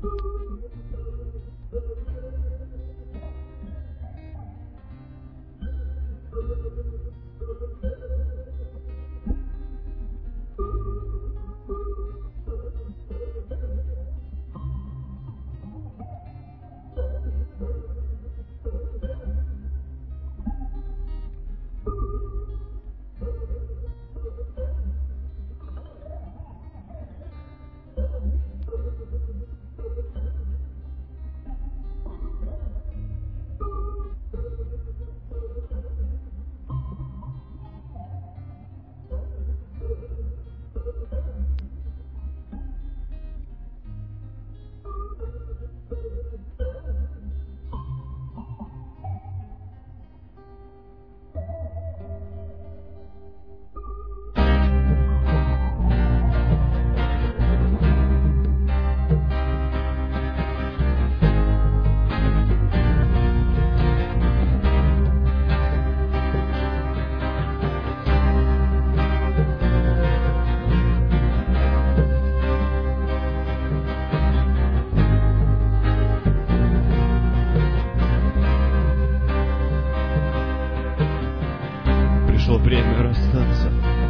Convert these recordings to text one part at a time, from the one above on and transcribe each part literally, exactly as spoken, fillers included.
Пришло время расстаться.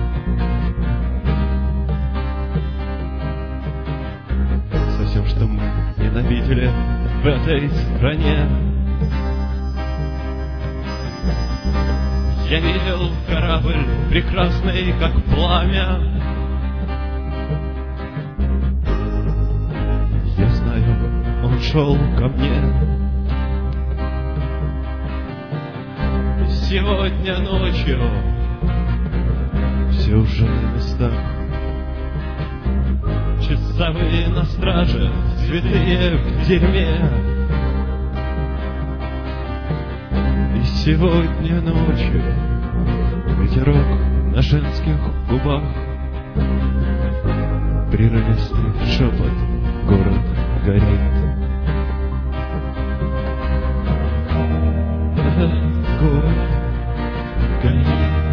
Со всем, что мы ненавидели в этой стране. Я видел корабль прекрасный, как пламя. Я знаю, он шел ко мне. Сегодня ночью все уже на местах. Часовые на страже, святые в дерьме. И сегодня ночью ветерок на женских губах, прерывистый шепот, город горит. Город горит.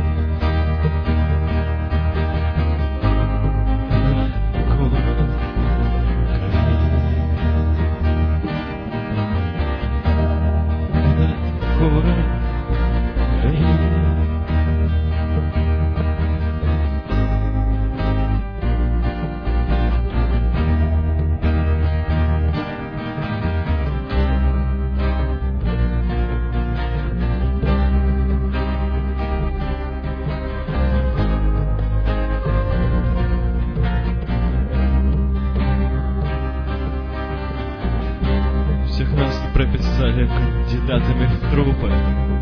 Всех нас прописали кандидатами в трупы,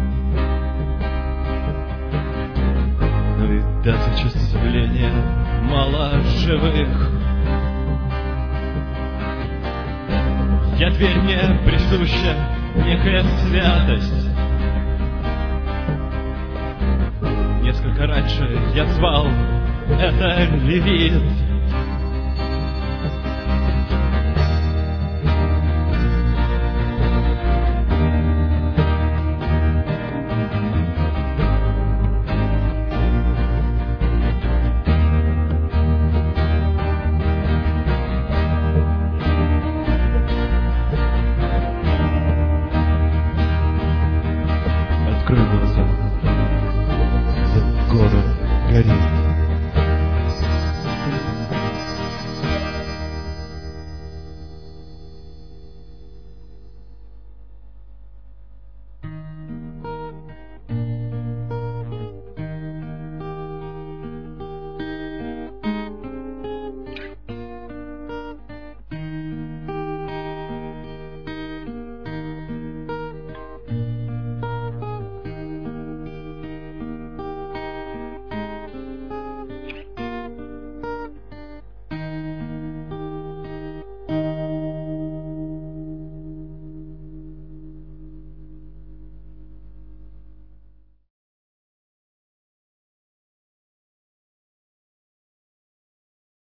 но ведь до зачисления мало живых. Я дверь, мне присуща некая святость. Несколько раньше я звал, это левит.